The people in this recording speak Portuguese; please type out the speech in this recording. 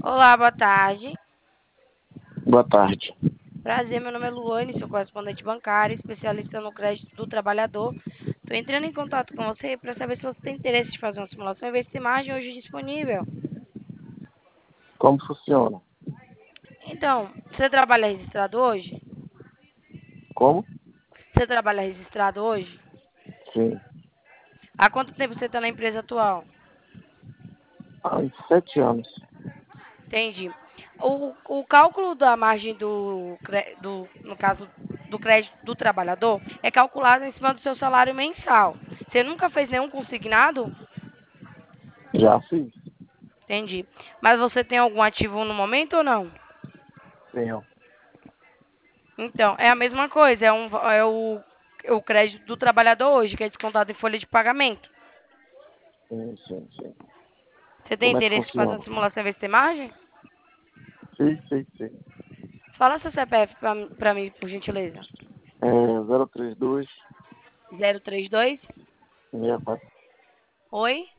Olá, boa tarde. Boa tarde. Prazer, meu nome é Luane, sou correspondente bancário, especialista no crédito do trabalhador. Estou entrando em contato com você para saber se você tem interesse de fazer uma simulação e ver se tem margem hoje disponível. Como funciona? Então, você trabalha registrado hoje? Como? Você trabalha registrado hoje? Sim. Há quanto tempo você está na empresa atual? Há uns 7 anos. Entendi. O cálculo da margem no caso do crédito do trabalhador é calculado em cima do seu salário mensal. Você nunca fez nenhum consignado? Já fiz. Entendi. Mas você tem algum ativo no momento ou não? Tenho. Então, é a mesma coisa, o crédito do trabalhador hoje, que é descontado em folha de pagamento. Sim, sim, sim. Você tem Como é que interesse em fazer uma funciona? simulação e ver se tem margem? Sim, sim, sim. Fala seu CPF pra mim, por gentileza. É 032 032. 64 Oi?